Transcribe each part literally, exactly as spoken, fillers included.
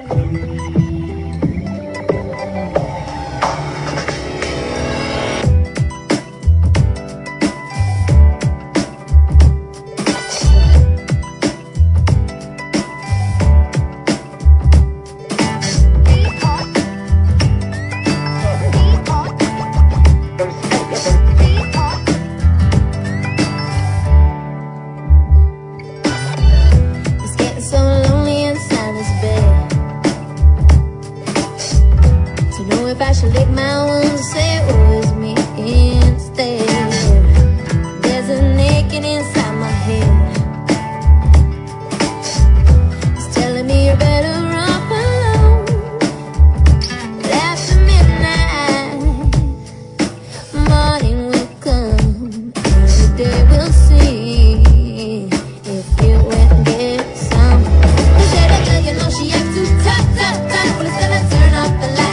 If I should lick my wounds or say it was me instead. There's a naked inside my head. It's telling me you're better off alone. But after midnight, morning will come, and the day will see if you went and get some. You said that girl, you know she acts too tough, tough, tough. Well, it's gonna turn off the light.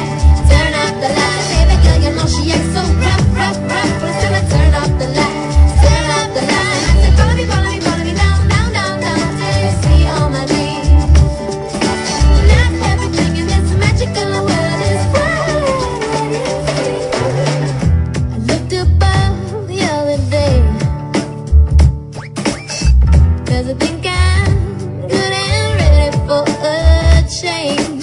She acts so rough, rough, rough. But it's gonna turn off the light, turn off the light. I said, follow me, follow me, follow me down, down, down, down, till you see all my dreams. Not everything in this magical world is bright. I looked above the other day, 'cause I think I'm good and ready for a change.